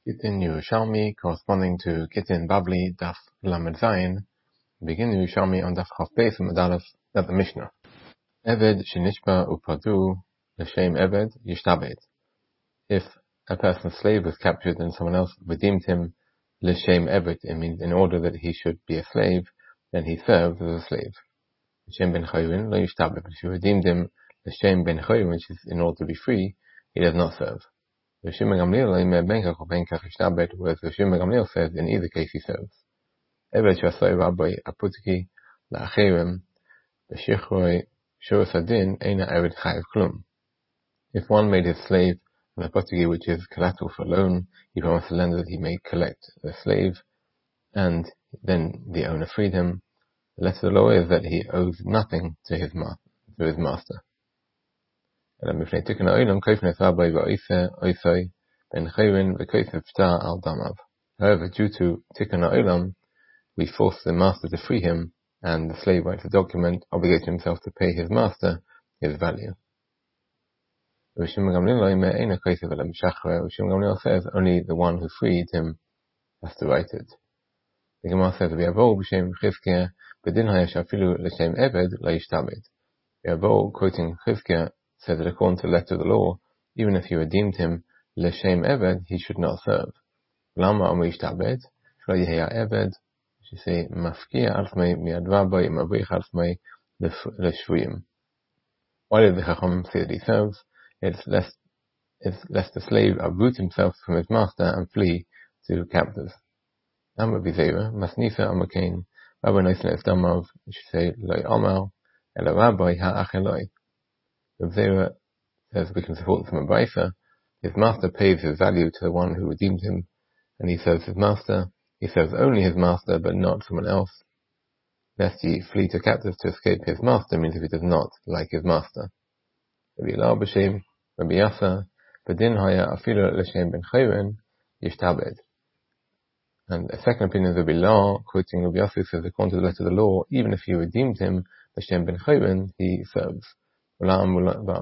Gittin Yerushalmi, corresponding to Gittin Babli, Daf Lamed Zayin, begin Yerushalmi on Daf Chaf Beis Medalef at the Mishnah. Eved shenishba upadu l'shem Eved yishtabed. If a person's slave was captured and someone else redeemed him l'shem Eved, it means in order that he should be a slave, then he serves as a slave. L'shem ben chayrin lo yishtabed. If you redeemed him l'shem ben chayrin, which is in order to be free, he does not serve. Whereas Gamliel says in either case he serves. Eved shasoi rabbi aputiki la'acherem b'shichroi shuras hadin eina eved chayav klum. If one made his slave an apotiki, which is collateral for loan, he promised the lender that he may collect the slave, and then the owner freed him. The letter of the law is that he owes nothing to his master. However, due to Tikkun Ha'olam, we force the master to free him, and the slave writes a document obligating himself to pay his master his value. Gamliel says only the one who freed him has to write it. The Gemara says, V'yavo, quoting Chizkiah, says that according to the letter of the law, even if you redeemed him l'shem Eved, he should not serve. Lama amri yishtabed, shlo yeheya Eved, she say mafkia alfmei miadva boi mavrich alfmei l'shvuyim. Why did the Chacham say that he serves? It's lest the slave uproot himself from his master and flee to captors. Amr b'zeira masnisa amakain rabbi noisin esdamav, she say loy omar ela rabbi ha'acheloi. Rav Zera says we can support from a brisa. His master pays his value to the one who redeemed him, and he serves his master. He serves only his master, but not someone else. Lest he flee to captives to escape his master means if he does not like his master. Rabbi Elah b'shem Rabbi Yasa b'din haya afilu l'shem ben chayren yishtabed. And a second opinion of Rabbi Elah, quoting Rabbi Yasa, says according to the letter of the law, even if he redeemed him l'shem ben chayren, he serves. Why did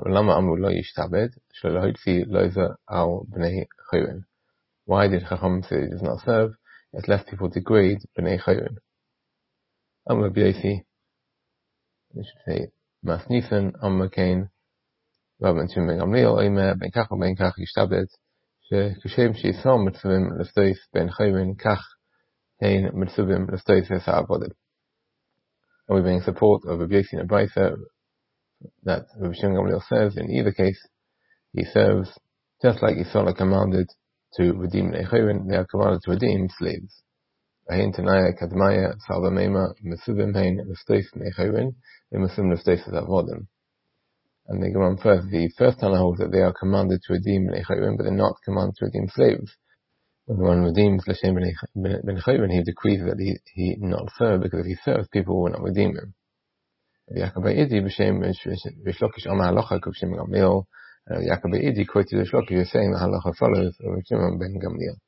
Chacham say he does not serve? It's lest people degrade B'nai Chayrin. Amr B'yosi, we should say Masnifen, Amr Kain, Rabban Shimon ben Gamliel, Omer ben Kach ben Kach Yishtabed, Shekashem Sheisam Mitzvim L'Stois ben Chayrin, Kach Hein Mitzvim L'Stois Ha'avodim. And we bring support of Rabbi Yosi and Abraisa that Rabbi Shimon Gamliel says in either case he serves, just like Yisrael are commanded to redeem Nechayrin, they are commanded to redeem slaves. Ahin Tanaya Kadmaya Salva Mema Mesubim Hain L'Stois Nechayrin Mesubim L'Stois Avodim. And they go on first. The first Tana holds that they are commanded to redeem Nechayrin, but they're not commanded to redeem slaves. When one redeems L'Shem Ben Chayrin, he decrees that he not serve, because if he serves, people will not redeem him. Yaakov Idi b'shem Rish Amar Halacha K'Shem Gamliel. Yaakov Idi quoted Rish Lakish saying that Halacha follows Rav Shimon ben Gamliel.